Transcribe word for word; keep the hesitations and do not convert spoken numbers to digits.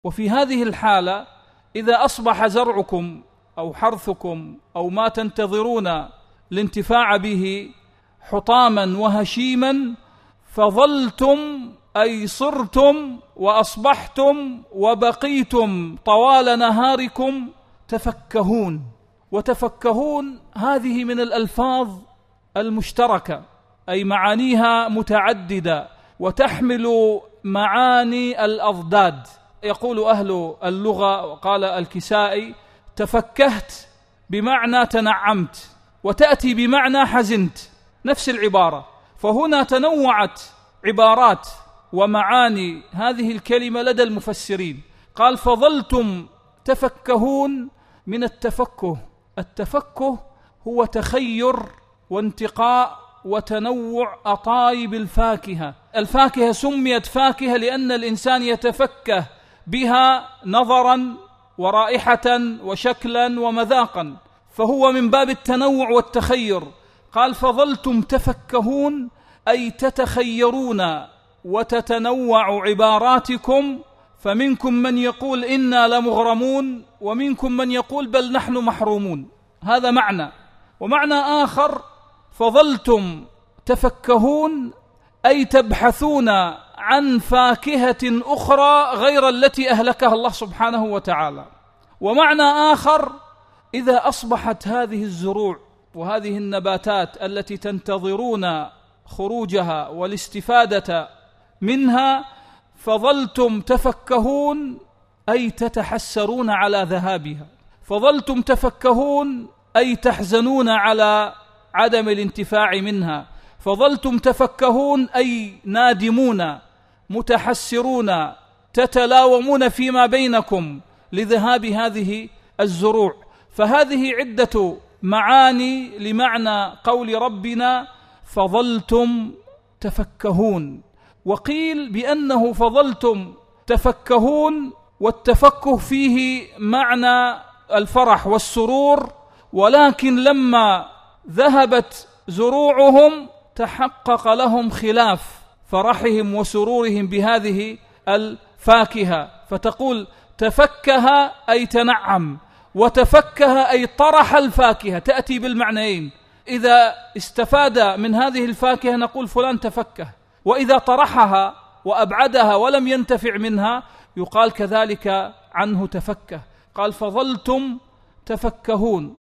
وفي هذه الحالة إذا أصبح زرعكم أو حرثكم أو ما تنتظرون الانتفاع به حطاما وهشيما، فظلتم أي صرتم وأصبحتم وبقيتم طوال نهاركم تفكهون. وتفكهون هذه من الألفاظ المشتركة، أي معانيها متعددة وتحمل معاني الأضداد. يقول أهل اللغة وقال الكسائي: تفكهت بمعنى تنعمت، وتأتي بمعنى حزنت، نفس العبارة. فهنا تنوعت عبارات ومعاني هذه الكلمة لدى المفسرين. قال: فظلتم تفكهون من التفكه. التفكه هو تخير وانتقاء وتنوع أطايب الفاكهة. الفاكهة سميت فاكهة لأن الإنسان يتفكه بها نظرا ورائحة وشكلا ومذاقا، فهو من باب التنوع والتخير. قال: فظلتم تفكهون أي تتخيرون وتتنوع عباراتكم، فمنكم من يقول إنا لمغرمون، ومنكم من يقول بل نحن محرومون. هذا معنى. ومعنى آخر: فظلتم تفكهون أي تبحثون عن فاكهة أخرى غير التي أهلكها الله سبحانه وتعالى. ومعنى آخر: إذا أصبحت هذه الزروع وهذه النباتات التي تنتظرون خروجها والاستفادة منها، فظلتم تفكهون أي تتحسرون على ذهابها. فظلتم تفكهون أي تحزنون على عدم الانتفاع منها. فظلتم تفكهون أي نادمون متحسرون تتلاومون فيما بينكم لذهاب هذه الزروع. فهذه عدة معاني لمعنى قول ربنا: فظلتم تفكهون. وقيل بأنه فظلتم تفكهون والتفكه فيه معنى الفرح والسرور، ولكن لما ذهبت زروعهم تحقق لهم خلاف فرحهم وسرورهم بهذه الفاكهة. فتقول تفكه أي تنعم، وتفكه أي طرح الفاكهة، تأتي بالمعنيين. إذا استفاد من هذه الفاكهة نقول فلان تفكه، وإذا طرحها وأبعدها ولم ينتفع منها يقال كذلك عنه تفكه. قال: فظلتم تفكهون.